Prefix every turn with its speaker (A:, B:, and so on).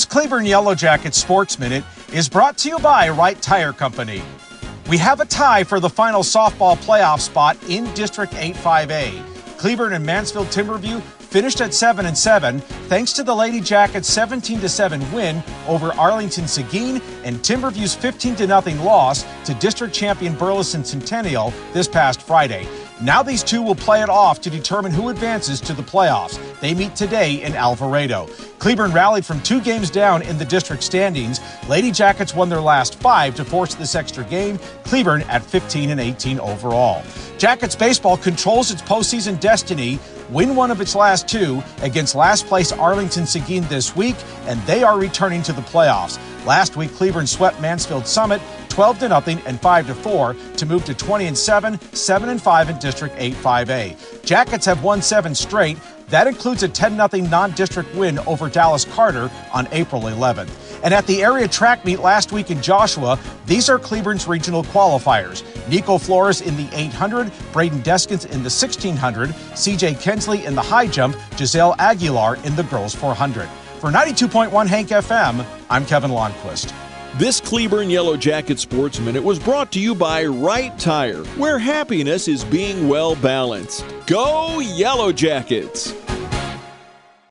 A: This Cleburne Yellow Jackets Sports Minute is brought to you by Wright Tire Company. We have a tie for the final softball playoff spot in District 8-5A. Cleburne and Mansfield Timberview finished at 7-7 thanks to the Lady Jackets' 17-7 win over Arlington Seguin and Timberview's 15-0 loss to district champion Burleson Centennial this past Friday. Now these two will play it off to determine who advances to the playoffs. They meet today in Alvarado. Cleburne rallied from 2 games down in the district standings. Lady Jackets won their last 5 to force this extra game. Cleburne at 15-18 overall. Jackets baseball controls its postseason destiny. Win one of its last 2 against last place Arlington Seguin this week, and they are returning to the playoffs. Last week, Cleburne swept Mansfield Summit 12-0 and 5-4 to move to 20-7, 7-5 in District 8-5A. Jackets have won 7 straight. That includes a 10-0 non-district win over Dallas Carter on April 11th. And at the area track meet last week in Joshua, these are Cleburne's regional qualifiers. Nico Flores in the 800, Braden Deskins in the 1600, CJ Kensley in the high jump, Giselle Aguilar in the girls 400. For 92.1 Hank FM, I'm Kevin Lonnquist.
B: This Cleburne Yellow Jacket Sports Minute was brought to you by Wright Tire, where happiness is being well balanced. Go Yellow Jackets!